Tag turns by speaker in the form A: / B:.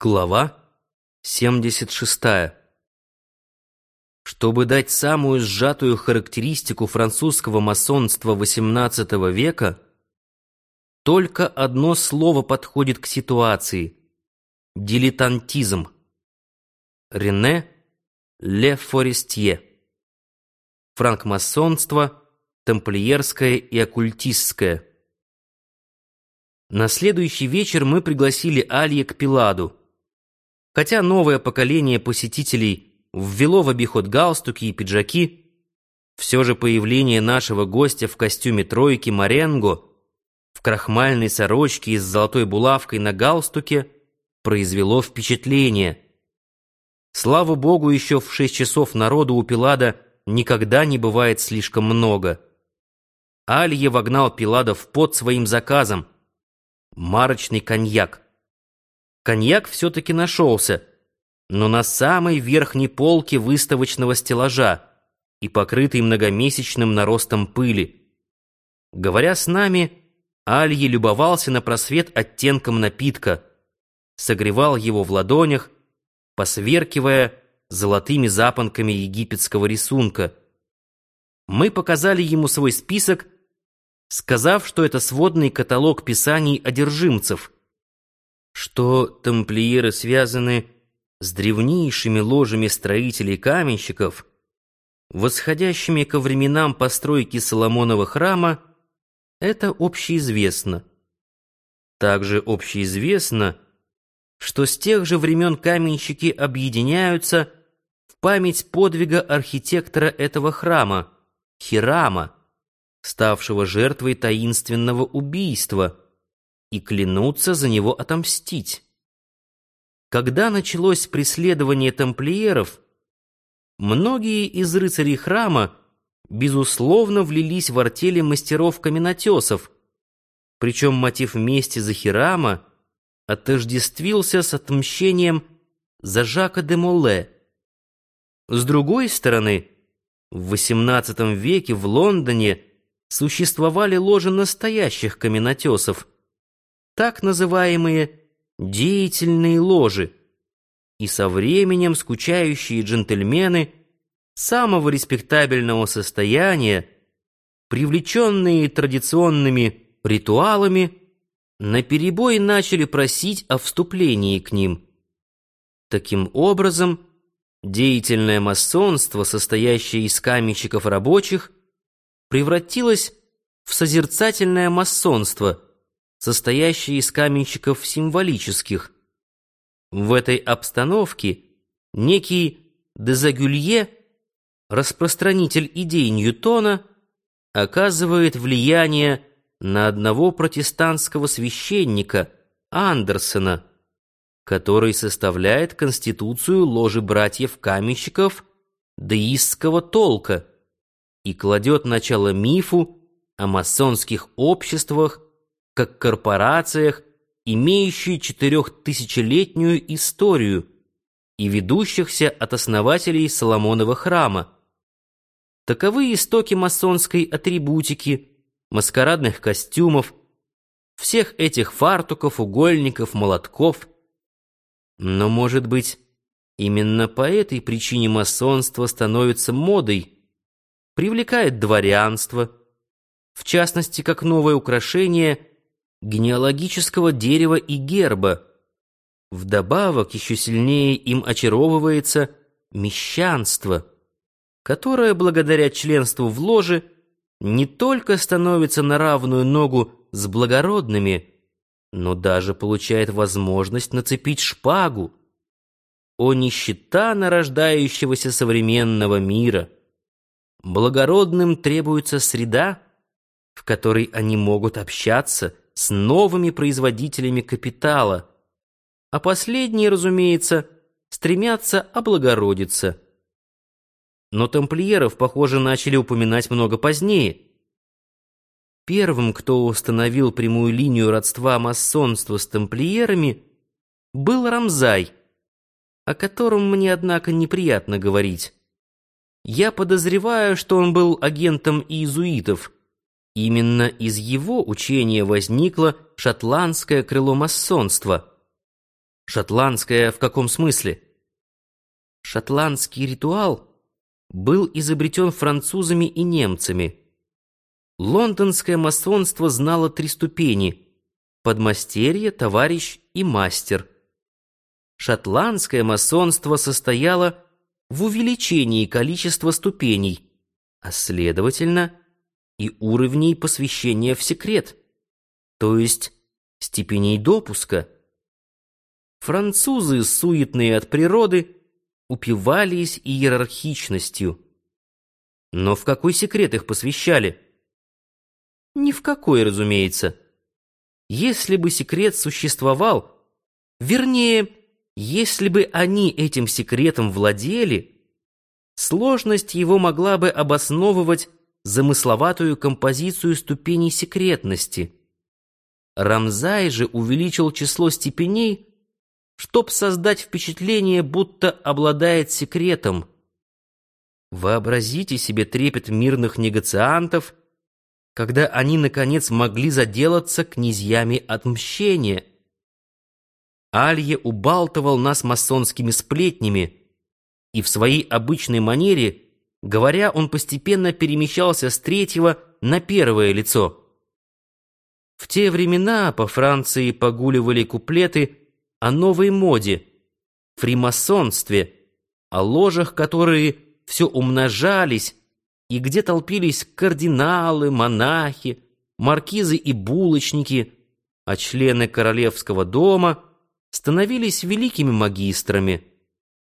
A: Глава 76. Чтобы дать самую сжатую характеристику французского масонства XVIII века, только одно слово подходит к ситуации — дилетантизм. Рене Ле Форестье. Франкмасонство, тамплиерское и оккультистское. На следующий вечер мы пригласили Алье к Пиладу. Хотя новое поколение посетителей ввело в обиход галстуки и пиджаки, все же появление нашего гостя в костюме тройки Маренго, в крахмальной сорочке и с золотой булавкой на галстуке, произвело впечатление. Слава богу, еще в 6 часов народу у Пилада никогда не бывает слишком много. Алье вогнал Пилада в пот своим заказом — марочный коньяк. Коньяк все-таки нашелся, но на самой верхней полке выставочного стеллажа и покрытый многомесячным наростом пыли. Говоря с нами, Алье любовался на просвет оттенком напитка, согревал его в ладонях, посверкивая золотыми запонками египетского рисунка. Мы показали ему свой список, сказав, что это сводный каталог писаний одержимцев, что тамплиеры связаны с древнейшими ложами строителей-каменщиков, восходящими ко временам постройки Соломонова храма. Это общеизвестно. Также общеизвестно, что с тех же времен каменщики объединяются в память подвига архитектора этого храма, Хирама, ставшего жертвой таинственного убийства, и клянутся за него отомстить. Когда началось преследование тамплиеров, многие из рыцарей храма безусловно влились в артели мастеров-каменотесов, причем мотив мести за Хирама отождествился с отмщением за Жака де Моле. С другой стороны, в XVIII веке в Лондоне существовали ложи настоящих каменотесов, так называемые деятельные ложи, и со временем скучающие джентльмены самого респектабельного состояния, привлеченные традиционными ритуалами, наперебой начали просить о вступлении к ним. Таким образом, деятельное масонство, состоящее из каменщиков рабочих, превратилось в созерцательное масонство, состоящее из каменщиков символических. В этой обстановке некий Дезагюлье, распространитель идей Ньютона, оказывает влияние на одного протестантского священника, Андерсона, который составляет конституцию ложи братьев-каменщиков деистского толка и кладет начало мифу о масонских обществах как корпорациях, имеющие 4000-летнюю историю и ведущихся от основателей Соломонова храма. Таковы истоки масонской атрибутики, маскарадных костюмов, всех этих фартуков, угольников, молотков. Но, может быть, именно по этой причине масонство становится модой, привлекает дворянство, в частности, как новое украшение генеалогического дерева и герба. Вдобавок еще сильнее им очаровывается мещанство, которое, благодаря членству в ложе, не только становится на равную ногу с благородными, но даже получает возможность нацепить шпагу. О нищета нарождающегося современного мира! Благородным требуется среда, в которой они могут общаться с новыми производителями капитала, а последние, разумеется, стремятся облагородиться. Но тамплиеров, похоже, начали упоминать много позднее. Первым, кто установил прямую линию родства масонства с тамплиерами, был Рамзай, о котором мне, однако, неприятно говорить. Я подозреваю, что он был агентом иезуитов. Именно из его учения возникло шотландское крыло масонства. Шотландская в каком смысле? Шотландский ритуал был изобретен французами и немцами. Лондонское масонство знало 3 ступени: подмастерье, товарищ и мастер. Шотландское масонство состояло в увеличении количества ступеней, а следовательно и уровней посвящения в секрет, то есть степеней допуска. Французы, суетные от природы, упивались иерархичностью. Но в какой секрет их посвящали? Ни в какой, разумеется. Если бы секрет существовал, вернее, если бы они этим секретом владели, сложность его могла бы обосновывать замысловатую композицию ступеней секретности. Рамзай же увеличил число степеней, чтоб создать впечатление, будто обладает секретом. Вообразите себе трепет мирных негациантов, когда они, наконец, могли заделаться князьями отмщения. Алье убалтывал нас масонскими сплетнями, и в своей обычной манере, говоря, он постепенно перемещался с 3-го на 1-е лицо. В те времена по Франции погуливали куплеты о новой моде, фримасонстве, о ложах, которые все умножались, и где толпились кардиналы, монахи, маркизы и булочники, а члены королевского дома становились великими магистрами.